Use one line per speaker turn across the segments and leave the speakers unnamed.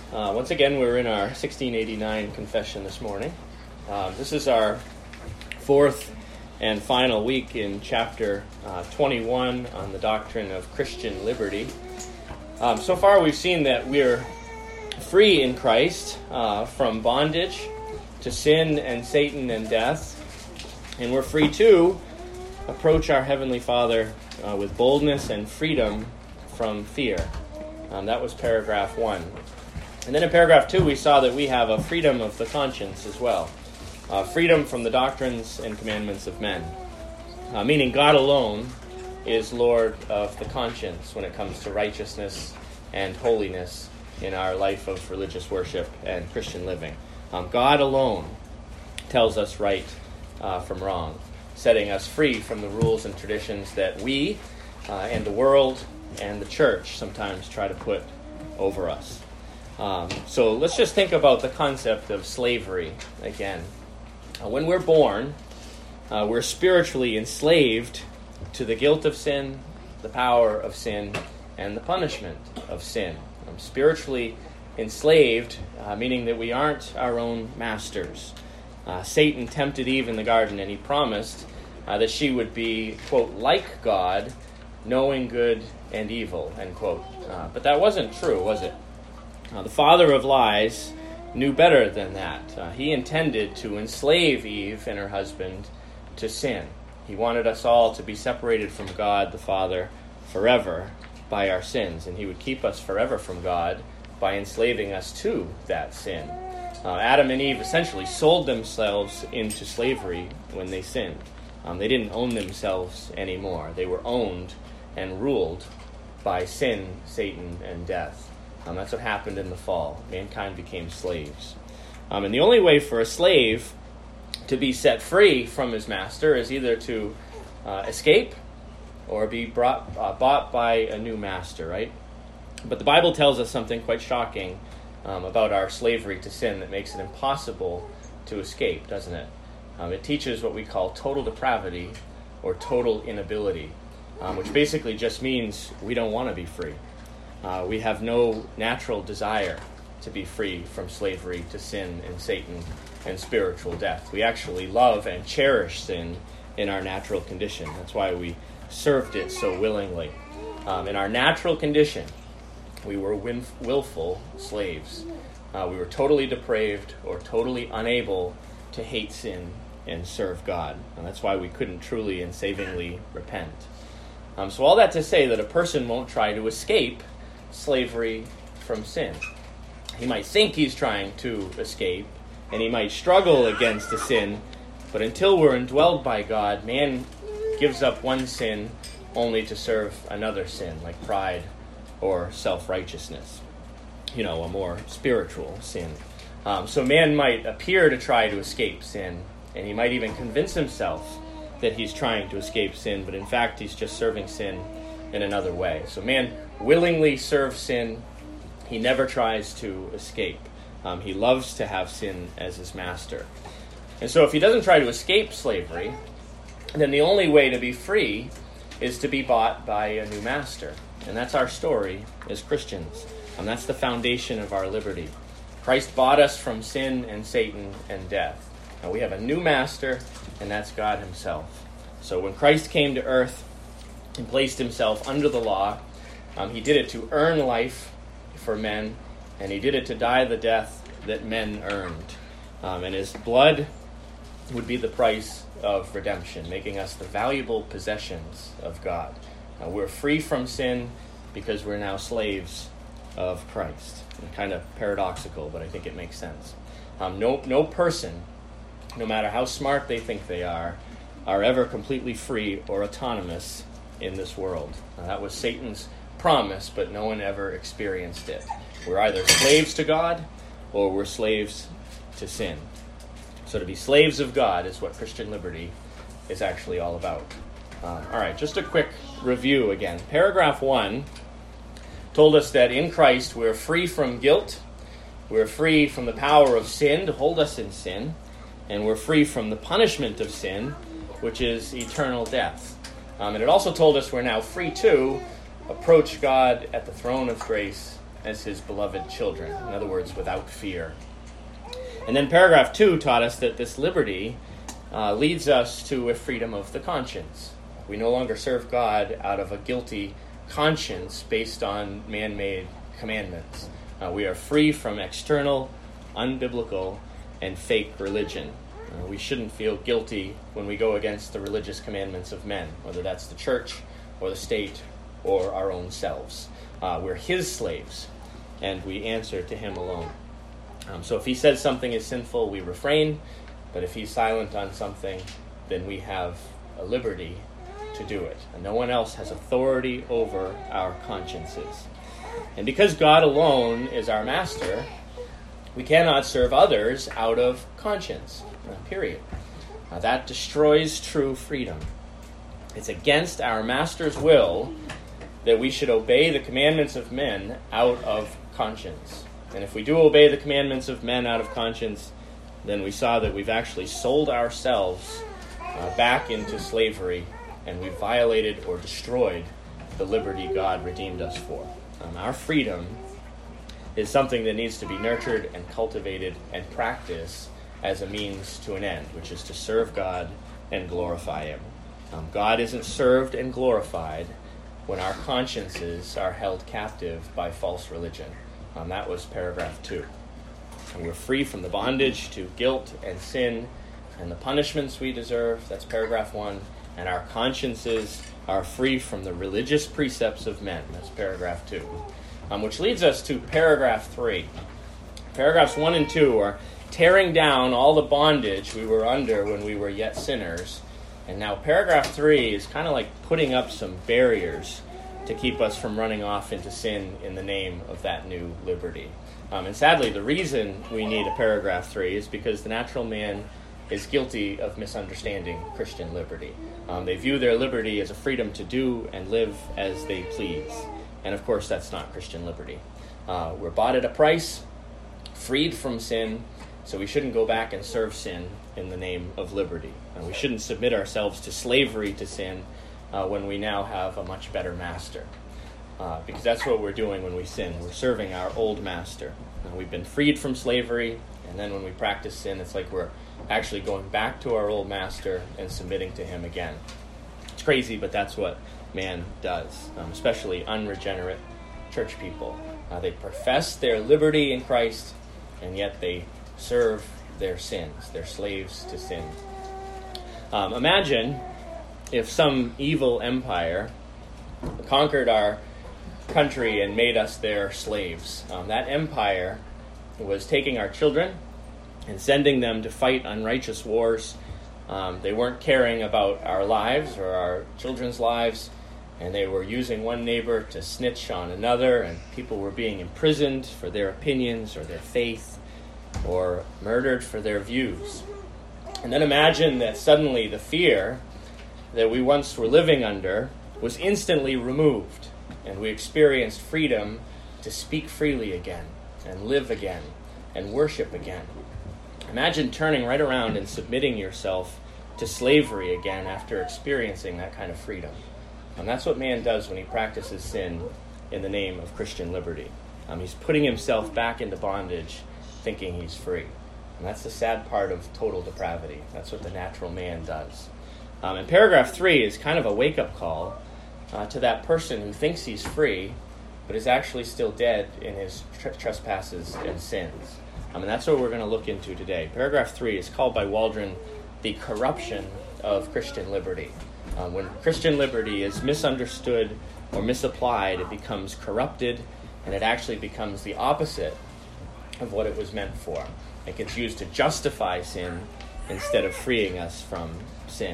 Once again, we're in our 1689 confession this morning. This is our fourth and final week in chapter 21 on the doctrine of Christian liberty. So far, we've seen that we're free in Christ from bondage to sin and Satan and death, and we're free to approach our Heavenly Father with boldness and freedom from fear. That was paragraph 1. And then in paragraph 2, we saw that we have a freedom of the conscience as well. Freedom from the doctrines and commandments of men. Meaning God alone is Lord of the conscience when it comes to righteousness and holiness in our life of religious worship and Christian living. God alone tells us right from wrong, setting us free from the rules and traditions that we and the world and the church sometimes try to put over us. So let's just think about the concept of slavery again. When we're born, we're spiritually enslaved to the guilt of sin, the power of sin, and the punishment of sin. Spiritually enslaved, meaning that we aren't our own masters. Satan tempted Eve in the garden, and he promised that she would be, quote, like God, knowing good and evil, end quote. But that wasn't true, was it? The father of lies knew better than that. He intended to enslave Eve and her husband to sin. He wanted us all to be separated from God the Father forever by our sins, and he would keep us forever from God by enslaving us to that sin. Adam and Eve essentially sold themselves into slavery when they sinned. They didn't own themselves anymore. They were owned and ruled by sin, Satan, and death. That's what happened in the fall. Mankind became slaves. And the only way for a slave to be set free from his master is either to escape or be bought by a new master, right? But the Bible tells us something quite shocking about our slavery to sin that makes it impossible to escape, doesn't it? It teaches what we call total depravity or total inability, which basically just means we don't want to be free. We have no natural desire to be free from slavery to sin and Satan and spiritual death. We actually love and cherish sin in our natural condition. That's why we served it so willingly. In our natural condition, we were willful slaves. We were totally depraved or totally unable to hate sin and serve God. And that's why we couldn't truly and savingly repent. So all that to say that a person won't try to escape slavery from sin. He might think he's trying to escape, and he might struggle against the sin, but until we're indwelled by God, man gives up one sin only to serve another sin, like pride or self-righteousness. A more spiritual sin. So man might appear to try to escape sin, and he might even convince himself that he's trying to escape sin, but in fact he's just serving sin in another way. So man willingly serves sin. He never tries to escape. He loves to have sin as his master. And so if he doesn't try to escape slavery, then the only way to be free is to be bought by a new master. And that's our story as Christians. That's the foundation of our liberty. Christ bought us from sin and Satan and death. Now we have a new master, and that's God himself. So when Christ came to earth and placed himself under the law, he did it to earn life for men, and he did it to die the death that men earned. And his blood would be the price of redemption, making us the valuable possessions of God. We're free from sin because we're now slaves of Christ. Kind of paradoxical, but I think it makes sense. No person, no matter how smart they think they are ever completely free or autonomous in this world. That was Satan's promise, but no one ever experienced it. We're either slaves to God or we're slaves to sin. So to be slaves of God is what Christian liberty is actually all about. All right, just a quick review again. Paragraph 1 told us that in Christ we're free from guilt, we're free from the power of sin to hold us in sin, and we're free from the punishment of sin, which is eternal death. And it also told us we're now free to approach God at the throne of grace as his beloved children. In other words, without fear. And then paragraph 2 taught us that this liberty leads us to a freedom of the conscience. We no longer serve God out of a guilty conscience based on man-made commandments. We are free from external, unbiblical, and fake religion. We shouldn't feel guilty when we go against the religious commandments of men, whether that's the church or the state or our own selves. We're his slaves, and we answer to him alone. So if he says something is sinful, we refrain, but if he's silent on something, then we have a liberty to do it. And no one else has authority over our consciences. And because God alone is our master, we cannot serve others out of conscience, period. That destroys true freedom. It's against our master's will that we should obey the commandments of men out of conscience. And if we do obey the commandments of men out of conscience, then we saw that we've actually sold ourselves back into slavery, and we've violated or destroyed the liberty God redeemed us for. Our freedom is something that needs to be nurtured and cultivated and practiced as a means to an end, which is to serve God and glorify him. God isn't served and glorified when our consciences are held captive by false religion. That was paragraph 2. And we're free from the bondage to guilt and sin and the punishments we deserve. That's paragraph 1. And our consciences are free from the religious precepts of men. That's paragraph 2. Which leads us to paragraph 3. Paragraphs 1 and 2 are tearing down all the bondage we were under when we were yet sinners. And now paragraph 3 is kind of like putting up some barriers to keep us from running off into sin in the name of that new liberty. And sadly, the reason we need a paragraph 3 is because the natural man is guilty of misunderstanding Christian liberty. They view their liberty as a freedom to do and live as they please. And of course, that's not Christian liberty. We're bought at a price, freed from sin, so we shouldn't go back and serve sin in the name of liberty. And we shouldn't submit ourselves to slavery to sin when we now have a much better master. Because that's what we're doing when we sin. We're serving our old master. We've been freed from slavery, and then when we practice sin, it's like we're actually going back to our old master and submitting to him again. It's crazy, but that's what man does, especially unregenerate church people. They profess their liberty in Christ, and yet they serve their sins. They're slaves to sin. Imagine if some evil empire conquered our country and made us their slaves. That empire was taking our children and sending them to fight unrighteous wars. They weren't caring about our lives or our children's lives, and they were using one neighbor to snitch on another, and people were being imprisoned for their opinions or their faith, or murdered for their views. And then imagine that suddenly the fear that we once were living under was instantly removed, and we experienced freedom to speak freely again, and live again, and worship again. Imagine turning right around and submitting yourself to slavery again after experiencing that kind of freedom. And that's what man does when he practices sin in the name of Christian liberty. He's putting himself back into bondage, thinking he's free. And that's the sad part of total depravity. That's what the natural man does. And paragraph 3 is kind of a wake-up call to that person who thinks he's free, but is actually still dead in his trespasses and sins. And that's what we're going to look into today. Paragraph 3 is called by Waldron the corruption of Christian liberty. When Christian liberty is misunderstood or misapplied, it becomes corrupted, and it actually becomes the opposite of what it was meant for. It gets used to justify sin instead of freeing us from sin.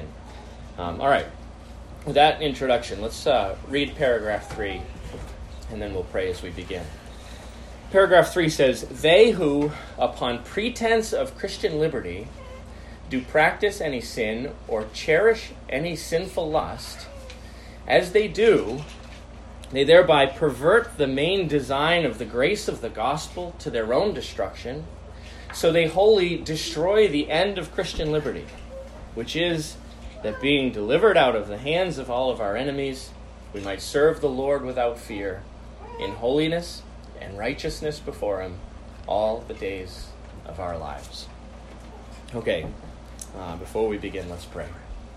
All right. With that introduction, let's read paragraph 3, and then we'll pray as we begin. Paragraph 3 says, "They who, upon pretense of Christian liberty, do practice any sin or cherish any sinful lust, as they do, they thereby pervert the main design of the grace of the gospel to their own destruction, so they wholly destroy the end of Christian liberty, which is that being delivered out of the hands of all of our enemies, we might serve the Lord without fear, in holiness and righteousness before him all the days of our lives. Okay, before we begin, let's pray.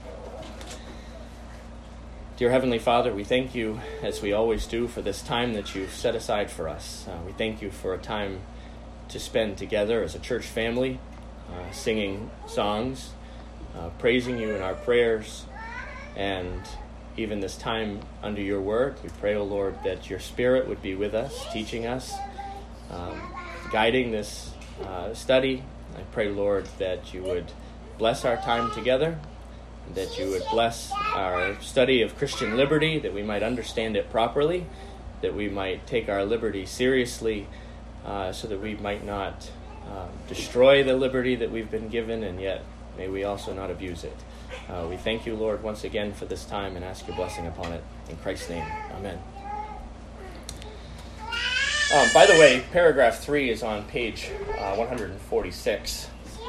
Dear Heavenly Father, we thank you, as we always do, for this time that you've set aside for us. We thank you for a time to spend together as a church family, singing songs, praising you in our prayers, and even this time under your word. We pray, O Lord, that your Spirit would be with us, teaching us, guiding this study. I pray, Lord, that you would bless our time together, that you would bless our study of Christian liberty, that we might understand it properly, that we might take our liberty seriously, so that we might not destroy the liberty that we've been given, and yet may we also not abuse it. We thank you, Lord, once again for this time and ask your blessing upon it. In Christ's name, amen. By the way, paragraph 3 is on page 146.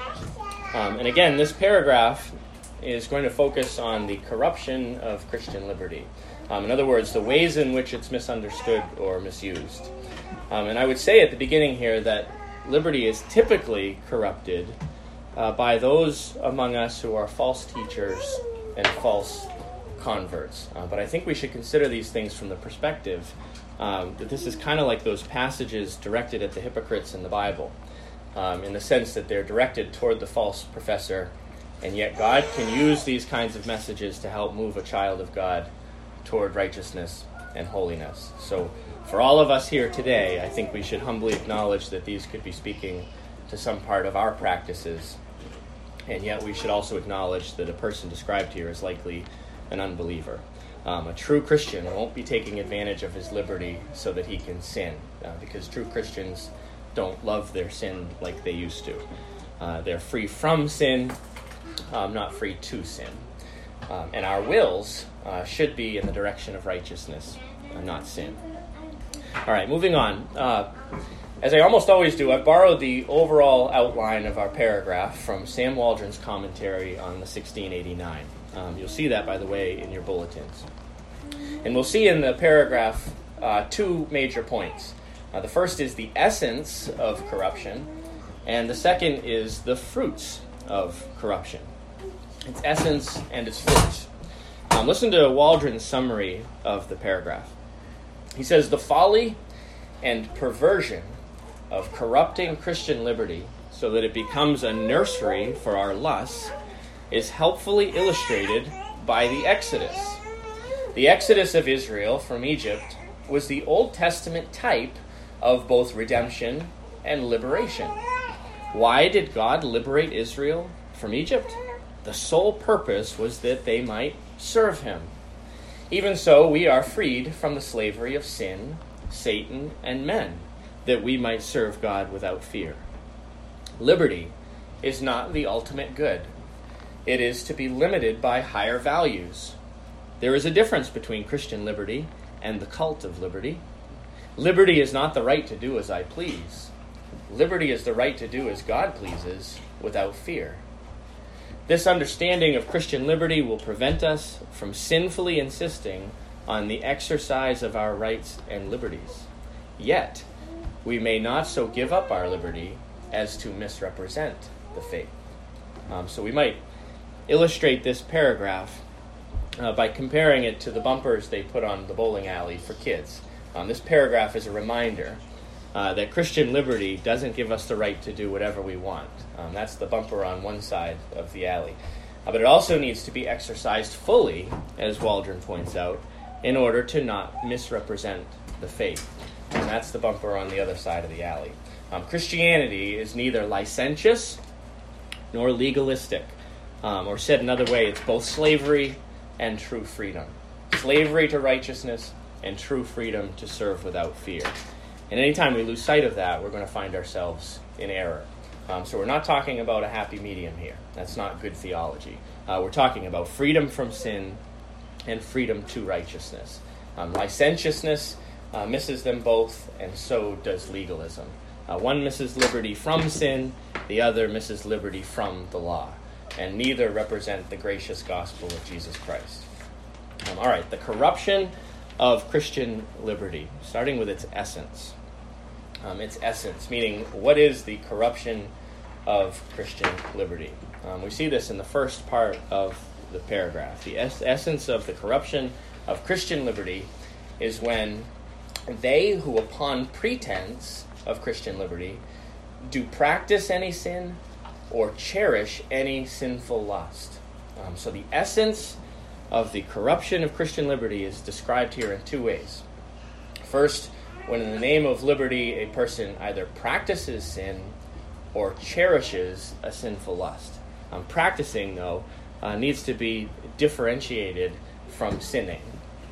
And again, this paragraph is going to focus on the corruption of Christian liberty. In other words, the ways in which it's misunderstood or misused. And I would say at the beginning here that liberty is typically corrupted by those among us who are false teachers and false converts. But I think we should consider these things from the perspective that this is kind of like those passages directed at the hypocrites in the Bible, in the sense that they're directed toward the false professor, and yet God can use these kinds of messages to help move a child of God toward righteousness and holiness. So for all of us here today, I think we should humbly acknowledge that these could be speaking to some part of our practices, and yet we should also acknowledge that a person described here is likely an unbeliever. A true Christian won't be taking advantage of his liberty so that he can sin, because true Christians don't love their sin like they used to. They're free from sin, not free to sin. And our wills should be in the direction of righteousness, not sin. All right, moving on. As I almost always do, I've borrowed the overall outline of our paragraph from Sam Waldron's commentary on the 1689. You'll see that, by the way, in your bulletins. And we'll see in the paragraph two major points. The first is the essence of corruption, and the second is the fruits of corruption. Its essence and its fruits. Listen to Waldron's summary of the paragraph. He says, "The folly and perversion of corrupting Christian liberty so that it becomes a nursery for our lusts is helpfully illustrated by the Exodus. The Exodus of Israel from Egypt was the Old Testament type of both redemption and liberation. Why did God liberate Israel from Egypt? The sole purpose was that they might serve him. Even so, we are freed from the slavery of sin, Satan, and men, that we might serve God without fear. Liberty is not the ultimate good. It is to be limited by higher values. There is a difference between Christian liberty and the cult of liberty. Liberty is not the right to do as I please. Liberty is the right to do as God pleases without fear. This understanding of Christian liberty will prevent us from sinfully insisting on the exercise of our rights and liberties. Yet, we may not so give up our liberty as to misrepresent the faith." So we might illustrate this paragraph by comparing it to the bumpers they put on the bowling alley for kids. This paragraph is a reminder that Christian liberty doesn't give us the right to do whatever we want. That's the bumper on one side of the alley. But it also needs to be exercised fully, as Waldron points out, in order to not misrepresent the faith. And that's the bumper on the other side of the alley. Christianity is neither licentious nor legalistic. Or said another way, it's both slavery and true freedom. Slavery to righteousness and true freedom to serve without fear. And anytime we lose sight of that, we're going to find ourselves in error. So we're not talking about a happy medium here. That's not good theology. We're talking about freedom from sin and freedom to righteousness. Licentiousness misses them both, and so does legalism. One misses liberty from sin, the other misses liberty from the law. And neither represent the gracious gospel of Jesus Christ. All right, the corruption of Christian liberty, starting with its essence. its essence, meaning what is the corruption of Christian liberty. We see this in the first part of the paragraph. The essence of the corruption of Christian liberty is when they who upon pretense of Christian liberty do practice any sin or cherish any sinful lust. So the essence of the corruption of Christian liberty is described here in two ways. First, when in the name of liberty a person either practices sin or cherishes a sinful lust. Practicing, though, needs to be differentiated from sinning.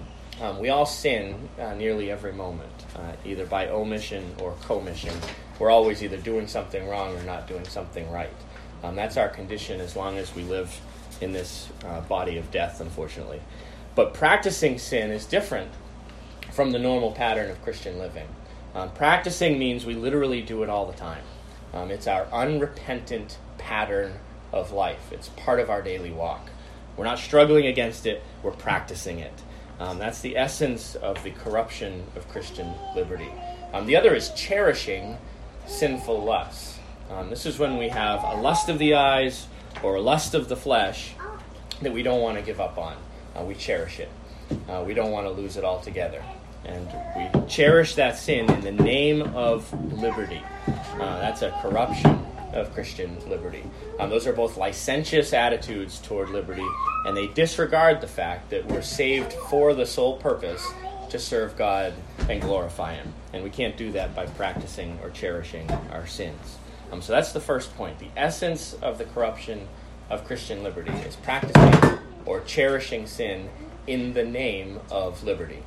We all sin nearly every moment, either by omission or commission. We're always either doing something wrong or not doing something right. That's our condition as long as we live in this body of death, unfortunately. But practicing sin is different from the normal pattern of Christian living. Practicing means we literally do it all the time. It's our unrepentant pattern of life. It's part of our daily walk. We're not struggling against it, we're practicing it. That's the essence of the corruption of Christian liberty. The other is cherishing sinful lusts. This is when we have a lust of the eyes or a lust of the flesh that we don't want to give up on. We cherish it. We don't want to lose it altogether. And we cherish that sin in the name of liberty. That's a corruption of Christian liberty. Those are both licentious attitudes toward liberty, and they disregard the fact that we're saved for the sole purpose to serve God and glorify Him. And we can't do that by practicing or cherishing our sins. So that's the first point. The essence of the corruption of Christian liberty is practicing or cherishing sin in the name of liberty.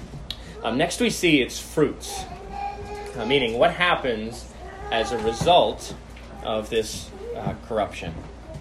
Next we see its fruits, meaning what happens as a result of this corruption.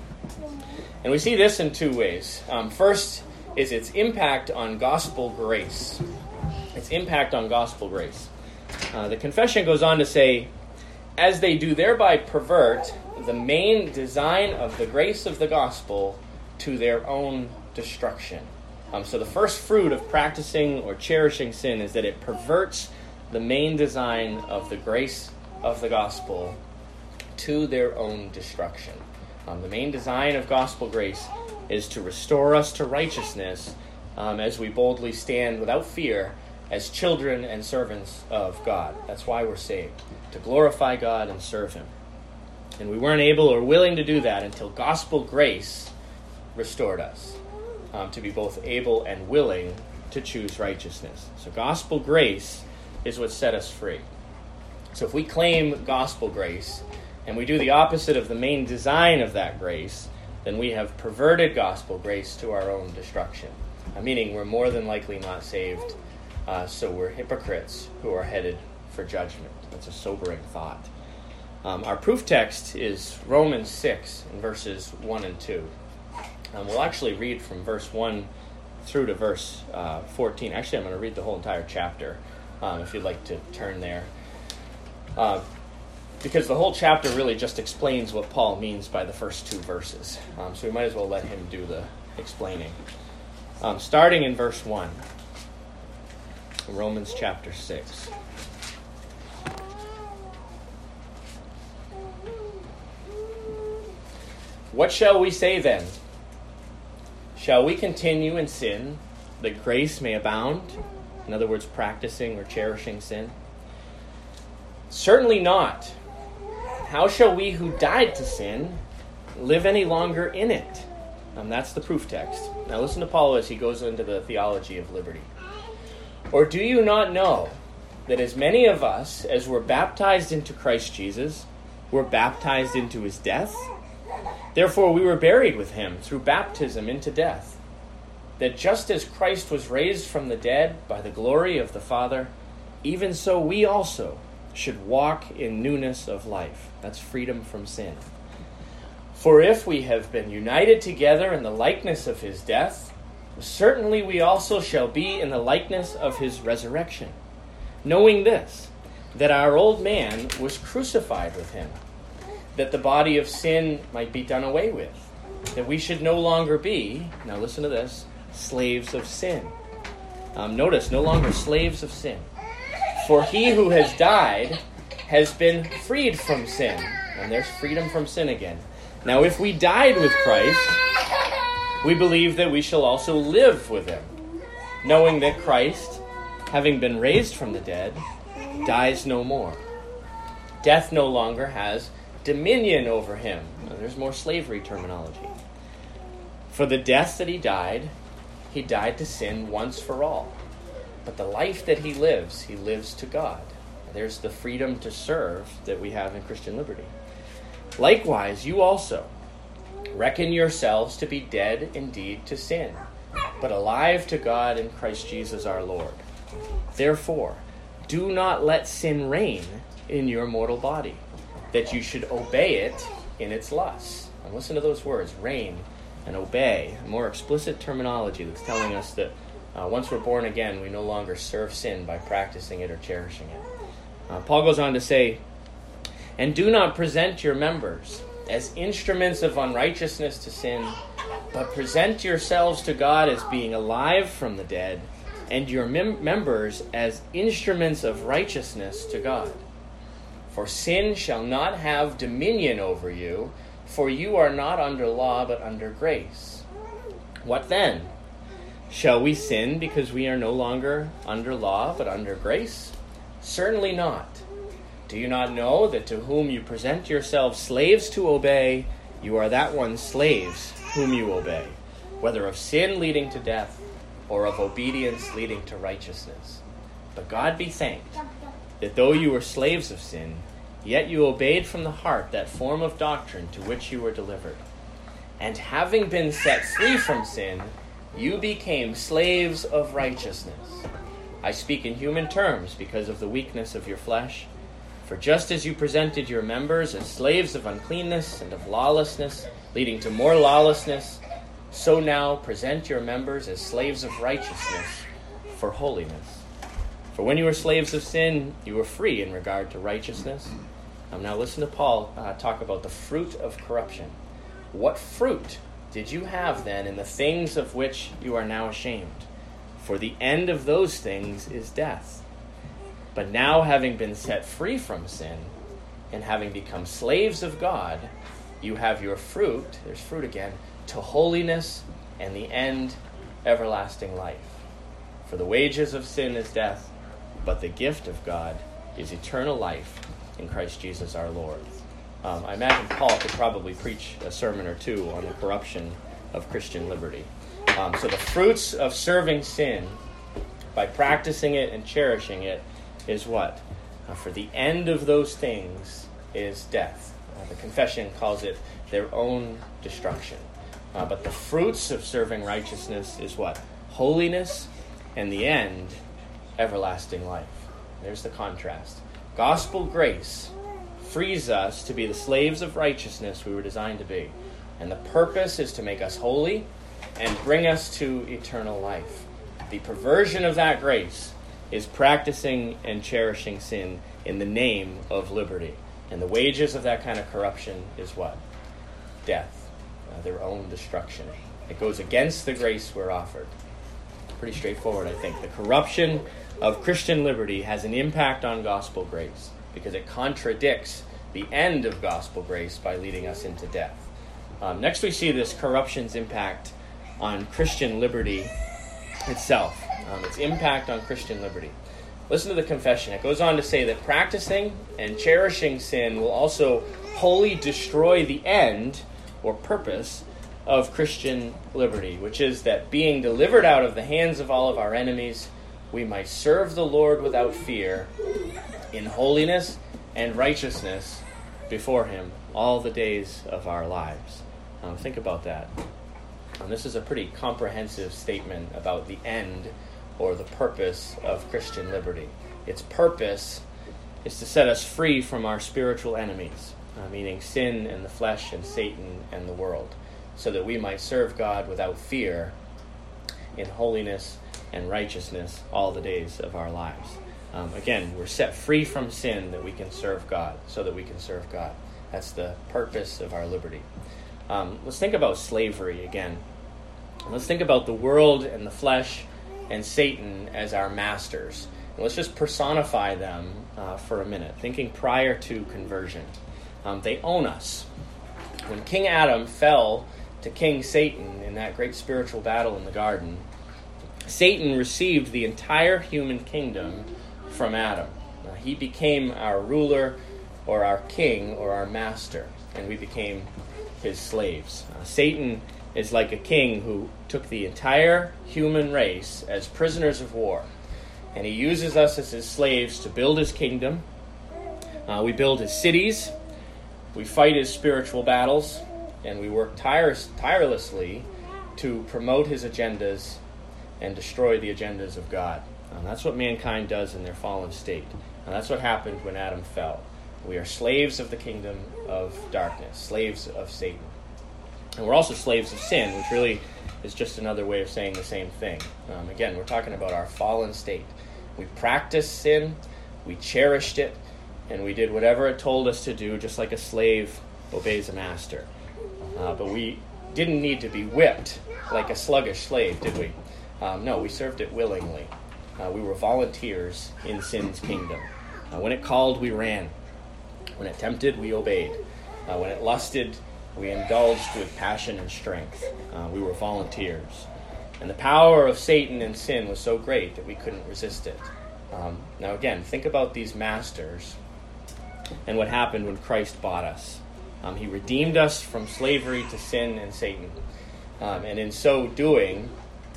And we see this in two ways. First is its impact on gospel grace. Its impact on gospel grace. The confession goes on to say, as they do thereby pervert the main design of the grace of the gospel to their own destruction. So the first fruit of practicing or cherishing sin is that it perverts the main design of the grace of the gospel to their own destruction. The main design of gospel grace is to restore us to righteousness as we boldly stand without fear as children and servants of God. That's why we're saved, to glorify God and serve Him. And we weren't able or willing to do that until gospel grace restored us to be both able and willing to choose righteousness. So gospel grace is what set us free. So if we claim gospel grace and we do the opposite of the main design of that grace, then we have perverted gospel grace to our own destruction. Meaning we're more than likely not saved, so we're hypocrites who are headed for judgment. That's a sobering thought. Our proof text is Romans 6 in verses 1 and 2. We'll actually read from verse 1 through to verse 14. Actually, I'm going to read the whole entire chapter, if you'd like to turn there. Because the whole chapter really just explains what Paul means by the first two verses. So we might as well let him do the explaining. Starting in verse 1, Romans chapter 6. What shall we say then? Shall we continue in sin that grace may abound? In other words, practicing or cherishing sin? Certainly not. How shall we who died to sin live any longer in it? That's the proof text. Now listen to Paul as he goes into the theology of liberty. Or do you not know that as many of us as were baptized into Christ Jesus were baptized into His death? Therefore we were buried with Him through baptism into death, that just as Christ was raised from the dead by the glory of the Father, even so we also should walk in newness of life. That's freedom from sin. For if we have been united together in the likeness of His death, certainly we also shall be in the likeness of His resurrection, knowing this, that our old man was crucified with Him, that the body of sin might be done away with, that we should no longer be, now listen to this, slaves of sin. Notice, no longer slaves of sin. For He who has died has been freed from sin. And there's freedom from sin again. Now, if we died with Christ, we believe that we shall also live with him, knowing that Christ, having been raised from the dead, dies no more. Death no longer has dominion over him. Now, there's more slavery terminology. For the death that he died to sin once for all. But the life that he lives to God. There's the freedom to serve that we have in Christian liberty. Likewise, you also reckon yourselves to be dead indeed to sin, but alive to God in Christ Jesus our Lord. Therefore, do not let sin reign in your mortal body, that you should obey it in its lusts. And listen to those words, reign and obey. A more explicit terminology that's telling us that once we're born again, we no longer serve sin by practicing it or cherishing it. Paul goes on to say, and do not present your members as instruments of unrighteousness to sin, but present yourselves to God as being alive from the dead, and your members as instruments of righteousness to God. For sin shall not have dominion over you, for you are not under law, but under grace. What then? Shall we sin because we are no longer under law, but under grace? Certainly not. Do you not know that to whom you present yourselves slaves to obey, you are that one's slaves whom you obey, whether of sin leading to death, or of obedience leading to righteousness? But God be thanked, that though you were slaves of sin, yet you obeyed from the heart that form of doctrine to which you were delivered. And having been set free from sin, you became slaves of righteousness. I speak in human terms because of the weakness of your flesh. For just as you presented your members as slaves of uncleanness and of lawlessness, leading to more lawlessness, so now present your members as slaves of righteousness for holiness. For when you were slaves of sin, you were free in regard to righteousness. Now listen to Paul talk about the fruit of corruption. What fruit did you have then in the things of which you are now ashamed? For the end of those things is death. But now, having been set free from sin, and having become slaves of God, you have your fruit, there's fruit again, to holiness, and the end, everlasting life. For the wages of sin is death, but the gift of God is eternal life in Christ Jesus our Lord. I imagine Paul could probably preach a sermon or two on the corruption of Christian liberty. So the fruits of serving sin, by practicing it and cherishing it, is what? For the end of those things is death. The confession calls it their own destruction. But the fruits of serving righteousness is what? Holiness, and the end, everlasting life. There's the contrast. Gospel grace frees us to be the slaves of righteousness we were designed to be. And the purpose is to make us holy and bring us to eternal life. The perversion of that grace is practicing and cherishing sin in the name of liberty. And the wages of that kind of corruption is what? Death. Their own destruction. It goes against the grace we're offered. Pretty straightforward, I think. The corruption of Christian liberty has an impact on gospel grace because it contradicts the end of gospel grace by leading us into death. Next we see this corruption's impact on Christian liberty itself. Its impact on Christian liberty. Listen to the confession. It goes on to say that practicing and cherishing sin will also wholly destroy the end or purpose of Christian liberty, which is that being delivered out of the hands of all of our enemies, we might serve the Lord without fear in holiness and righteousness before him all the days of our lives. Think about that. This is a pretty comprehensive statement about the end or the purpose of Christian liberty. Its purpose is to set us free from our spiritual enemies, meaning sin and the flesh and Satan and the world, so that we might serve God without fear in holiness and righteousness all the days of our lives. Again, we're set free from sin that we can serve God, so that we can serve God. That's the purpose of our liberty. Let's think about slavery again. Let's think about the world and the flesh and Satan as our masters. Let's just personify them for a minute, thinking prior to conversion. They own us. When King Adam fell to King Satan in that great spiritual battle in the garden, Satan received the entire human kingdom from Adam. He became our ruler or our king or our master, and we became his slaves. Satan is like a king who took the entire human race as prisoners of war, and he uses us as his slaves to build his kingdom. We build his cities, we fight his spiritual battles, and we work tirelessly to promote his agendas and destroy the agendas of God. That's what mankind does in their fallen state. And that's what happened when Adam fell. We are slaves of the kingdom of darkness, slaves of Satan. And we're also slaves of sin, which really is just another way of saying the same thing. Again, we're talking about our fallen state. We practiced sin, we cherished it, and we did whatever it told us to do, just like a slave obeys a master. But we didn't need to be whipped like a sluggish slave, did we? No, we served it willingly. We were volunteers in sin's kingdom. When it called, we ran. When it tempted, we obeyed. When it lusted, we indulged with passion and strength. We were volunteers. And the power of Satan and sin was so great that we couldn't resist it. Now again, think about these masters and what happened when Christ bought us. He redeemed us from slavery to sin and Satan. And in so doing,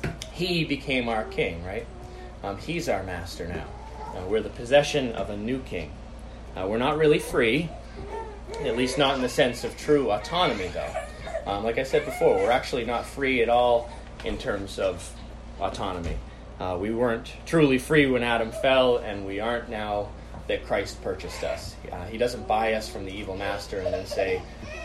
he became our king, right? He's our master now. We're the possession of a new king. We're not really free, at least not in the sense of true autonomy, though. Like I said before, we're actually not free at all in terms of autonomy. We weren't truly free when Adam fell, and we aren't now that Christ purchased us. He doesn't buy us from the evil master and then say,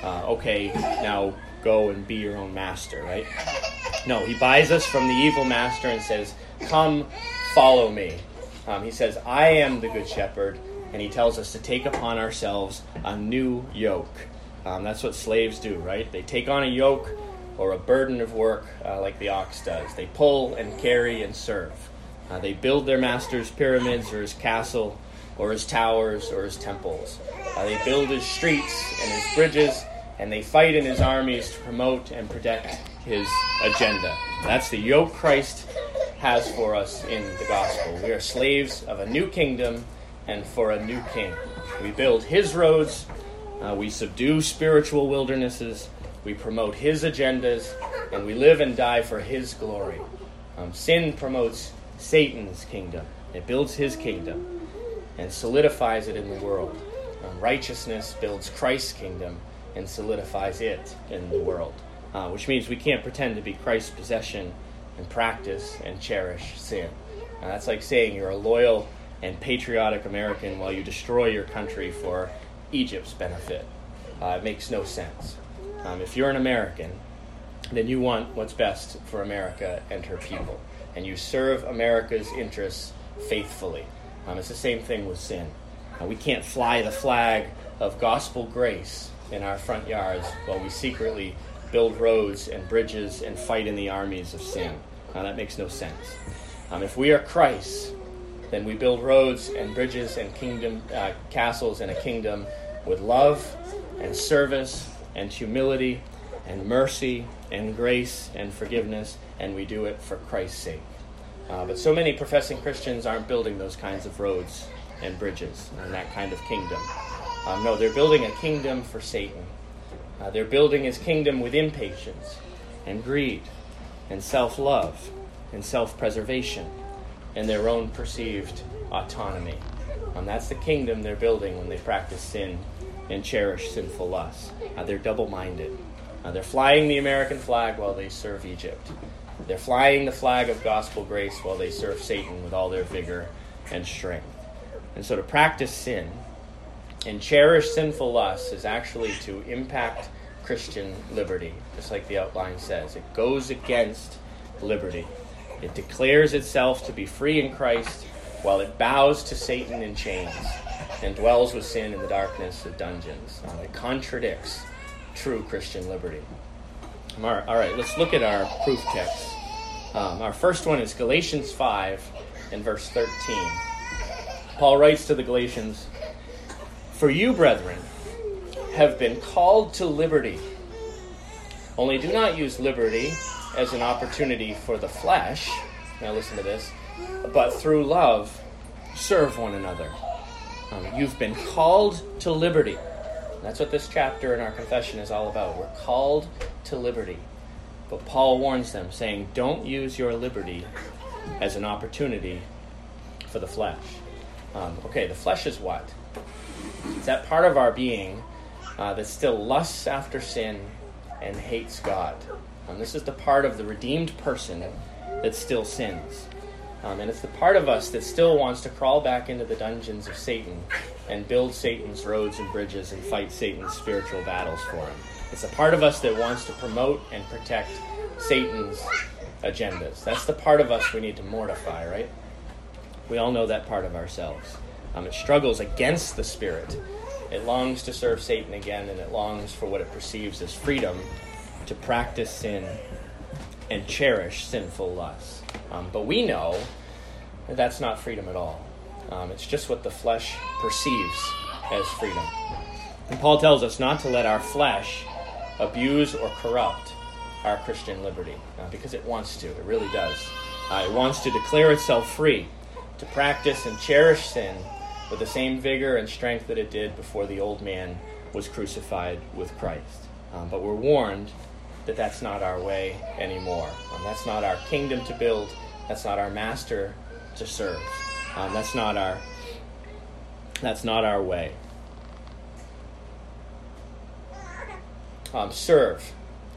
okay, now go and be your own master, right? No, he buys us from the evil master and says, come, follow me. He says, I am the good shepherd, and he tells us to take upon ourselves a new yoke. That's what slaves do, right? They take on a yoke or a burden of work like the ox does. They pull and carry and serve. They build their master's pyramids or his castle or his towers or his temples. They build his streets and his bridges, and they fight in his armies to promote and protect his agenda. That's the yoke Christ has for us in the gospel. We are slaves of a new kingdom and for a new king. We build his roads, we subdue spiritual wildernesses, we promote his agendas, and we live and die for his glory. Sin promotes Satan's kingdom. It builds his kingdom and solidifies it in the world. Righteousness builds Christ's kingdom and solidifies it in the world. Which means we can't pretend to be Christ's possession and practice and cherish sin. That's like saying you're a loyal and patriotic American while you destroy your country for Egypt's benefit. It makes no sense. If you're an American, then you want what's best for America and her people, and you serve America's interests faithfully. It's the same thing with sin. We can't fly the flag of gospel grace in our front yards while we secretly build roads and bridges and fight in the armies of sin. That makes no sense. If we are Christ, then we build roads and bridges and kingdom castles in a kingdom with love and service and humility and mercy and grace and forgiveness, and we do it for Christ's sake. But so many professing Christians aren't building those kinds of roads and bridges and that kind of kingdom. No, they're building a kingdom for Satan. They're building his kingdom with impatience and greed and self-love and self-preservation and their own perceived autonomy. That's the kingdom they're building when they practice sin and cherish sinful lusts. They're double-minded. They're flying the American flag while they serve Egypt. They're flying the flag of gospel grace while they serve Satan with all their vigor and strength. And so to practice sin and cherish sinful lusts is actually to impact Christian liberty, just like the outline says. It goes against liberty. It declares itself to be free in Christ while it bows to Satan in chains and dwells with sin in the darkness of dungeons. It contradicts true Christian liberty. All right, let's look at our proof text. Our first one is Galatians 5 and verse 13. Paul writes to the Galatians, "For you, brethren, have been called to liberty. Only do not use liberty as an opportunity for the flesh," now listen to this, "but through love serve one another." You've been called to liberty. That's what this chapter in our confession is all about. We're called to liberty. But Paul warns them, saying, don't use your liberty as an opportunity for the flesh. The flesh is what? It's that part of our being that still lusts after sin and hates God. This is the part of the redeemed person that still sins. And it's the part of us that still wants to crawl back into the dungeons of Satan and build Satan's roads and bridges and fight Satan's spiritual battles for him. It's the part of us that wants to promote and protect Satan's agendas. That's the part of us we need to mortify, right? We all know that part of ourselves. It struggles against the Spirit. It longs to serve Satan again, and it longs for what it perceives as freedom to practice sin and cherish sinful lusts. But we know that that's not freedom at all. It's just what the flesh perceives as freedom. And Paul tells us not to let our flesh abuse or corrupt our Christian liberty, because it wants to. It really does. It wants to declare itself free, to practice and cherish sin with the same vigor and strength that it did before the old man was crucified with Christ. But we're warned that that's not our way anymore. That's not our kingdom to build. That's not our master to serve. That's not our way. Serve.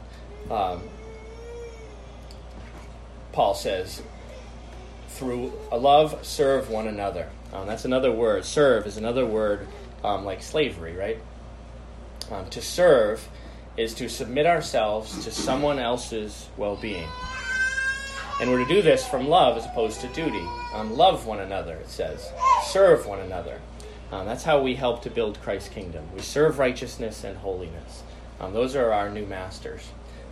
Paul says, through a love, serve one another. That's another word. Serve is another word like slavery, right? To serve is to submit ourselves to someone else's well-being. And we're to do this from love as opposed to duty. Love one another, it says. Serve one another. That's how we help to build Christ's kingdom. We serve righteousness and holiness. Those are our new masters.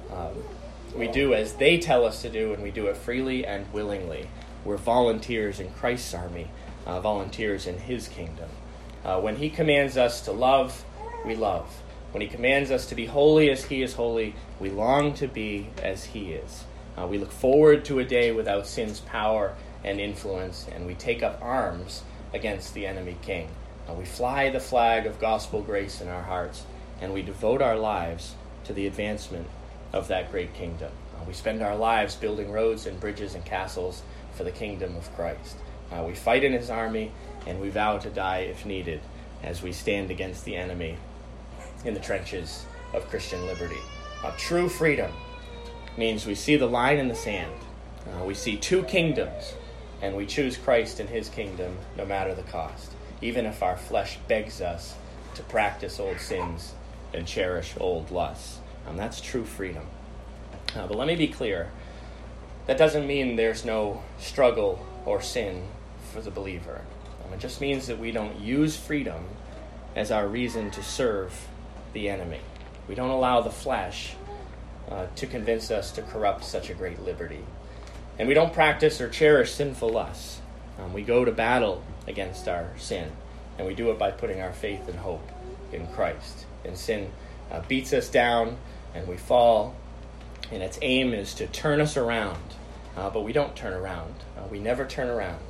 We do as they tell us to do, and we do it freely and willingly. We're volunteers in Christ's army, volunteers in his kingdom. When he commands us to love, we love. When he commands us to be holy as he is holy, we long to be as he is. We look forward to a day without sin's power and influence, and we take up arms against the enemy king. We fly the flag of gospel grace in our hearts, and we devote our lives to the advancement of that great kingdom. We spend our lives building roads and bridges and castles for the kingdom of Christ. We fight in his army, and we vow to die if needed as we stand against the enemy in the trenches of Christian liberty. True freedom means we see the line in the sand. We see two kingdoms, and we choose Christ and his kingdom no matter the cost, even if our flesh begs us to practice old sins and cherish old lusts. That's true freedom. But let me be clear. That doesn't mean there's no struggle or sin for the believer. It just means that we don't use freedom as our reason to serve the enemy. We don't allow the flesh to convince us to corrupt such a great liberty. And we don't practice or cherish sinful lusts. We go to battle against our sin, and we do it by putting our faith and hope in Christ. And sin beats us down, and we fall, and its aim is to turn us around. But we don't turn around. We never turn around.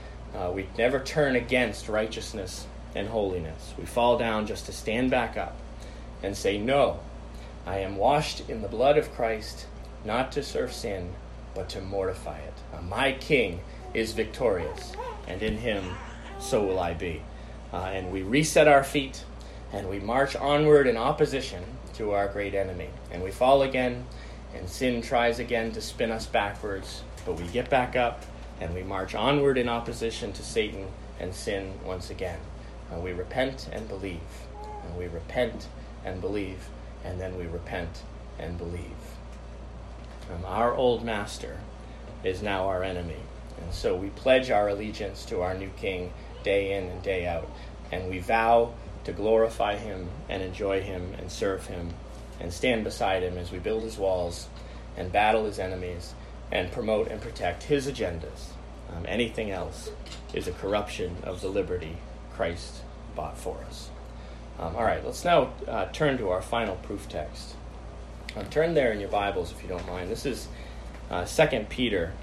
We never turn against righteousness and holiness. We fall down just to stand back up and say, no, I am washed in the blood of Christ, not to serve sin, but to mortify it. My King is victorious, and in him so will I be. And we reset our feet, and we march onward in opposition to our great enemy. And we fall again, and sin tries again to spin us backwards, but we get back up, and we march onward in opposition to Satan and sin once again. We repent and believe. And we repent and believe, and then we repent and believe. Our old master is now our enemy, and so we pledge our allegiance to our new King day in and day out, and we vow to glorify him and enjoy him and serve him and stand beside him as we build his walls and battle his enemies and promote and protect his agendas. Anything else is a corruption of the liberty Christ bought for us. All right, let's now turn to our final proof text. Turn there in your Bibles if you don't mind. This is 2 Peter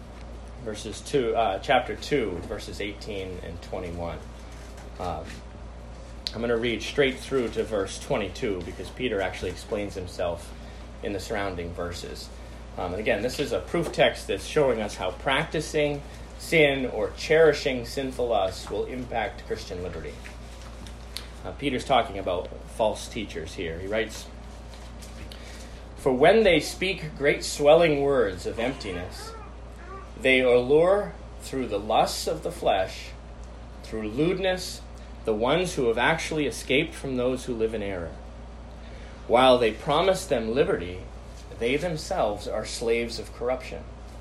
chapter 2, verses 18 and 21. I'm going to read straight through to verse 22 because Peter actually explains himself in the surrounding verses. And again, this is a proof text that's showing us how practicing sin or cherishing sinful lusts will impact Christian liberty. Peter's talking about false teachers here. He writes, "For when they speak great swelling words of emptiness, they allure through the lusts of the flesh, through lewdness, the ones who have actually escaped from those who live in error. While they promise them liberty, they themselves are slaves of corruption.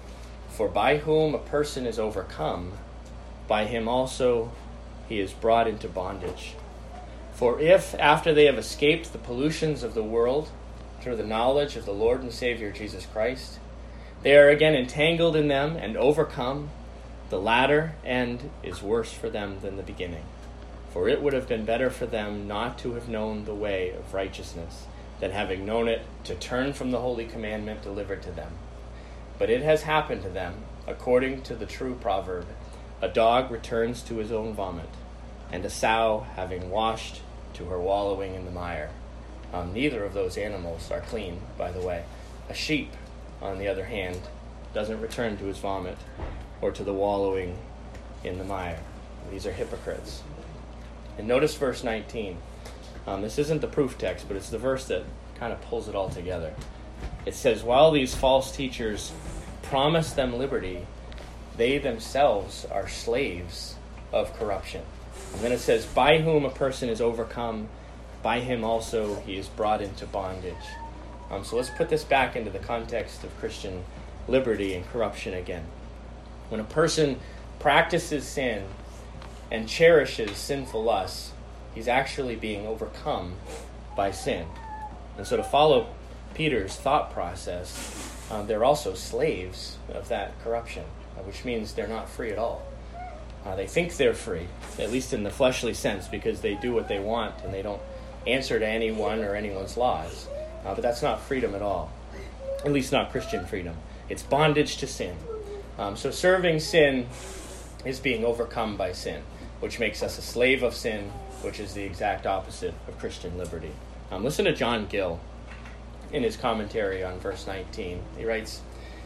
For by whom a person is overcome, by him also he is brought into bondage. For if, after they have escaped the pollutions of the world, through the knowledge of the Lord and Savior Jesus Christ, they are again entangled in them and overcome, the latter end is worse for them than the beginning. For it would have been better for them not to have known the way of righteousness, than having known it, to turn from the holy commandment delivered to them. But it has happened to them, according to the true proverb, a dog returns to his own vomit, and a sow, having washed, to her wallowing in the mire. Neither of those animals are clean, by the way. A sheep, on the other hand, doesn't return to his vomit or to the wallowing in the mire. These are hypocrites." And notice verse 19. This isn't the proof text, but it's the verse that kind of pulls it all together. It says, "While these false teachers promise them liberty, they themselves are slaves of corruption." And then it says, "By whom a person is overcome, by him also he is brought into bondage." So let's put this back into the context of Christian liberty and corruption again. When a person practices sin and cherishes sinful lusts, he's actually being overcome by sin. And so to follow Peter's thought process, they're also slaves of that corruption, which means they're not free at all. They think they're free, at least in the fleshly sense, because they do what they want and they don't answer to anyone or anyone's laws. But that's not freedom at all, at least not Christian freedom. It's bondage to sin. So serving sin is being overcome by sin, which makes us a slave of sin, which is the exact opposite of Christian liberty. Listen to John Gill in his commentary on verse 19. He writes,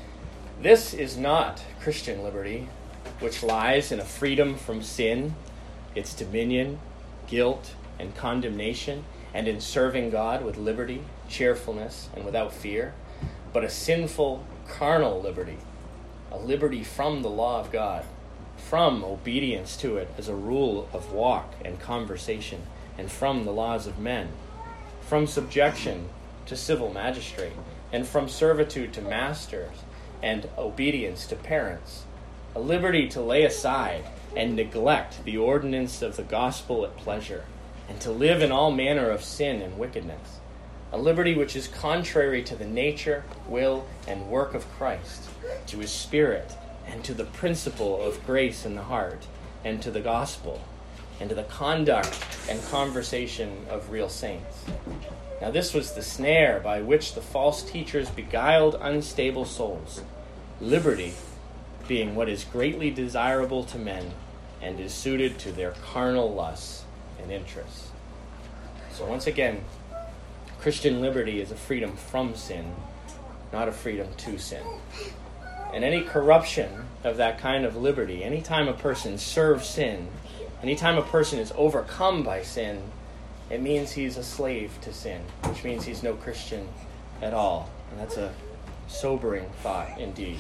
"This is not Christian liberty, which lies in a freedom from sin, its dominion, guilt, and condemnation, and in serving God with liberty, cheerfulness, and without fear, but a sinful, carnal liberty, a liberty from the law of God, from obedience to it as a rule of walk and conversation, and from the laws of men, from subjection to civil magistrate, and from servitude to masters, and obedience to parents, a liberty to lay aside and neglect the ordinance of the gospel at pleasure, and to live in all manner of sin and wickedness, a liberty which is contrary to the nature, will, and work of Christ, to his Spirit, and to the principle of grace in the heart, and to the gospel, and to the conduct and conversation of real saints. Now this was the snare by which the false teachers beguiled unstable souls, liberty being what is greatly desirable to men, and is suited to their carnal lusts and interests." So once again, Christian liberty is a freedom from sin, not a freedom to sin. And any corruption of that kind of liberty, anytime a person serves sin, anytime a person is overcome by sin, it means he's a slave to sin, which means he's no Christian at all. And that's a sobering thought indeed.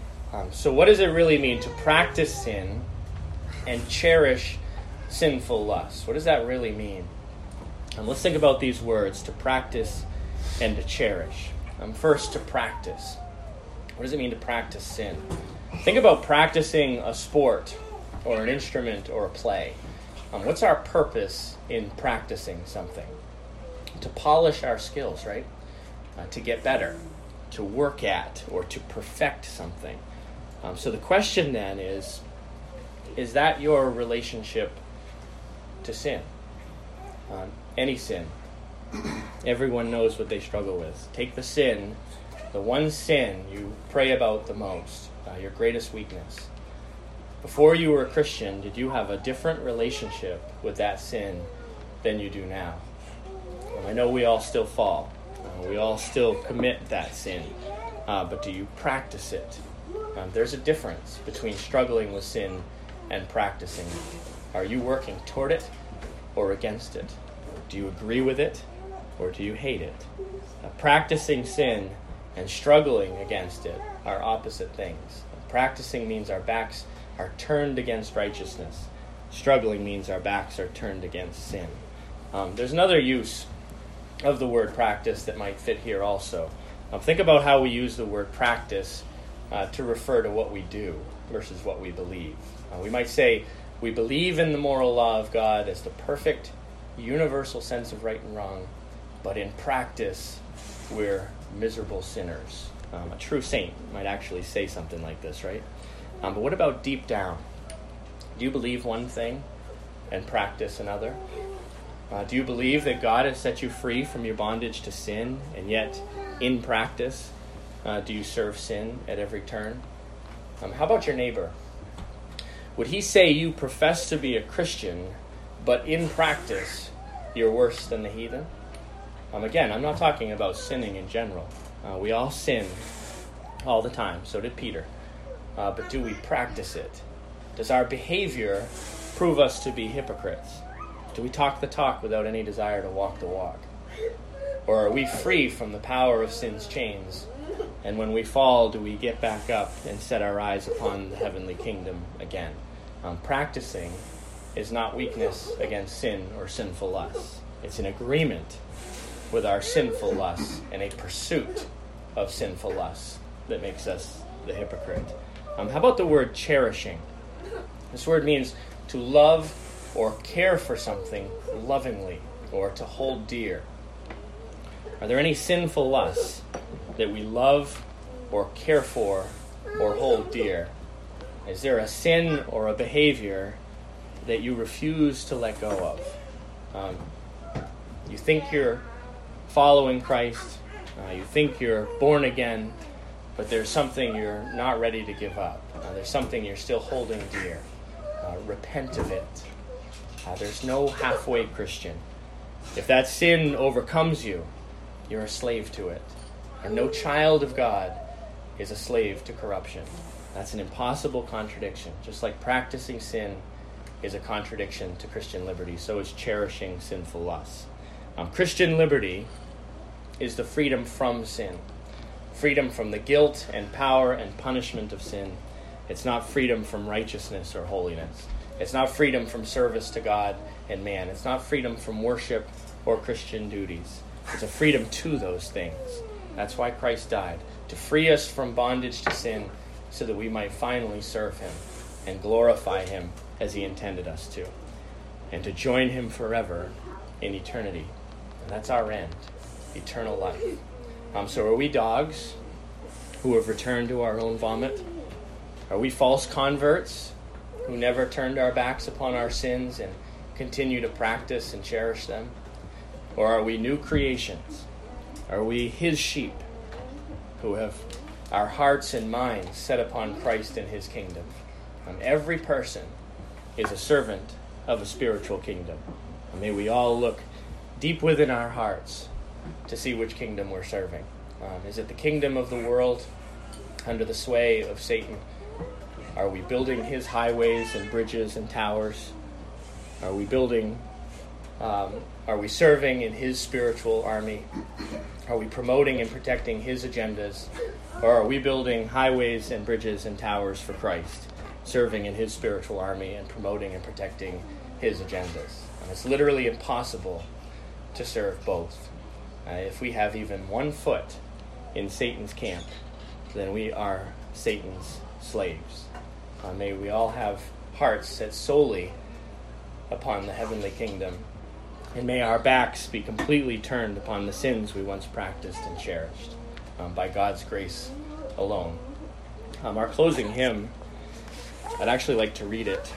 So what does it really mean to practice sin and cherish sinful lusts? What does that really mean? Let's think about these words, to practice and to cherish. First, to practice. What does it mean to practice sin? Think about practicing a sport or an instrument or a play. What's our purpose in practicing something? To polish our skills, right? To get better, to work at, or to perfect something. So the question then is that your relationship to sin? Any sin. Everyone knows what they struggle with. Take the sin, the one sin you pray about the most, your greatest weakness. Before you were a Christian, did you have a different relationship with that sin than you do now? I know we all still fall. We all still commit that sin. But do you practice it? There's a difference between struggling with sin and practicing it. Are you working toward it or against it? Do you agree with it or do you hate it? Practicing sin and struggling against it are opposite things. Practicing means our backs are turned against righteousness. Struggling means our backs are turned against sin. There's another use of the word practice that might fit here also. Think about how we use the word practice to refer to what we do versus what we believe. We might say we believe in the moral law of God as the perfect, universal sense of right and wrong, but in practice, we're miserable sinners. A true saint might actually say something like this, right? But what about deep down? Do you believe one thing and practice another? Do you believe that God has set you free from your bondage to sin, and yet in practice, do you serve sin at every turn? How about your neighbor? Would he say you profess to be a Christian, but in practice, you're worse than the heathen? Again, I'm not talking about sinning in general. We all sin all the time. So did Peter. But do we practice it? Does our behavior prove us to be hypocrites? Do we talk the talk without any desire to walk the walk? Or are we free from the power of sin's chains? And when we fall, do we get back up and set our eyes upon the heavenly kingdom again? Practicing is not weakness against sin or sinful lusts. It's an agreement with our sinful lusts and a pursuit of sinful lusts that makes us the hypocrite. How about the word cherishing? This word means to love or care for something lovingly or to hold dear. Are there any sinful lusts that we love or care for or hold dear? Is there a sin or a behavior that you refuse to let go of? You think you're following Christ, you think you're born again, but there's something you're not ready to give up. There's something you're still holding dear. Repent of it. There's no halfway Christian. If that sin overcomes you, you're a slave to it. And no child of God is a slave to corruption. That's an impossible contradiction. Just like practicing sin is a contradiction to Christian liberty, so is cherishing sinful lusts. Christian liberty is the freedom from sin. Freedom from the guilt and power and punishment of sin. It's not freedom from righteousness or holiness. It's not freedom from service to God and man. It's not freedom from worship or Christian duties. It's a freedom to those things. That's why Christ died, to free us from bondage to sin so that we might finally serve him and glorify him as he intended us to, and to join him forever in eternity. And that's our end, eternal life. So are we dogs who have returned to our own vomit? Are we false converts who never turned our backs upon our sins and continue to practice and cherish them? Or are we new creations? Are we his sheep who have our hearts and minds set upon Christ and his kingdom? Every person is a servant of a spiritual kingdom. And may we all look deep within our hearts to see which kingdom we're serving. Is it the kingdom of the world under the sway of Satan? Are we building his highways and bridges and towers? Are we serving in his spiritual army? Are we promoting and protecting his agendas? Or are we building highways and bridges and towers for Christ, serving in his spiritual army and promoting and protecting his agendas? And it's literally impossible to serve both. If we have even one foot in Satan's camp, then we are Satan's slaves. May we all have hearts set solely upon the heavenly kingdom, and may our backs be completely turned upon the sins we once practiced and cherished by God's grace alone. Our closing hymn, I'd actually like to read it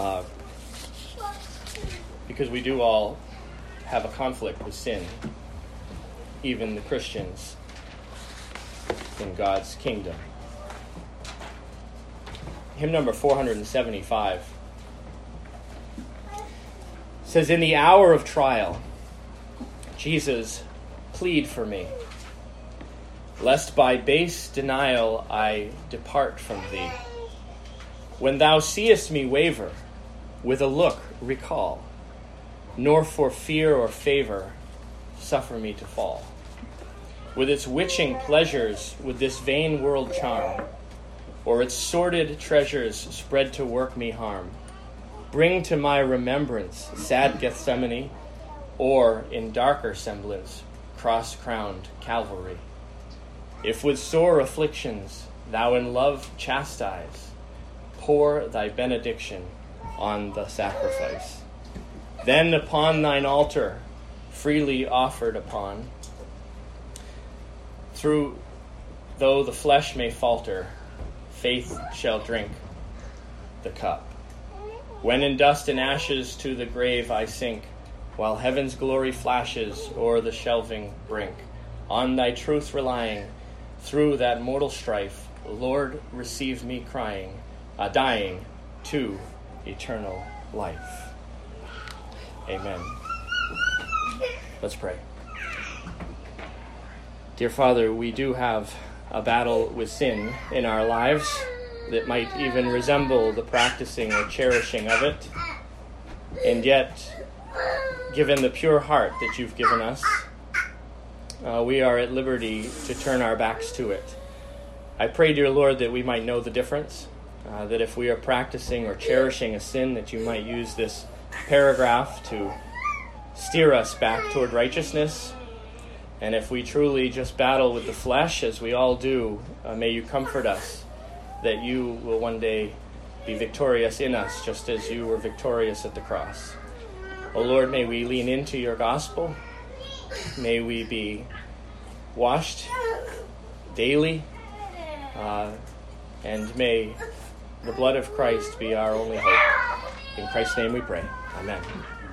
because we do all have a conflict with sin, even the Christians in God's kingdom. Hymn number 475 says, "In the hour of trial, Jesus, plead for me, lest by base denial I depart from thee. When thou seest me waver, with a look recall, nor for fear or favor suffer me to fall. With its witching pleasures would this vain world charm, or its sordid treasures spread to work me harm. Bring to my remembrance sad Gethsemane, or in darker semblance cross-crowned Calvary. If with sore afflictions thou in love chastise, pour thy benediction on the sacrifice. Then upon thine altar, freely offered upon, though the flesh may falter, faith shall drink the cup. When in dust and ashes to the grave I sink, while heaven's glory flashes o'er the shelving brink, on thy truth relying, through that mortal strife, Lord, receive me crying, dying to eternal life." Amen. Let's pray. Dear Father, we do have a battle with sin in our lives that might even resemble the practicing or cherishing of it. And yet, given the pure heart that you've given us, we are at liberty to turn our backs to it. I pray, dear Lord, that we might know the difference, that if we are practicing or cherishing a sin, that you might use this paragraph to steer us back toward righteousness. And if we truly just battle with the flesh, as we all do, may you comfort us that you will one day be victorious in us, just as you were victorious at the cross. O Lord, may we lean into your gospel. May we be washed daily, and may the blood of Christ be our only hope. In Christ's name we pray. Amen.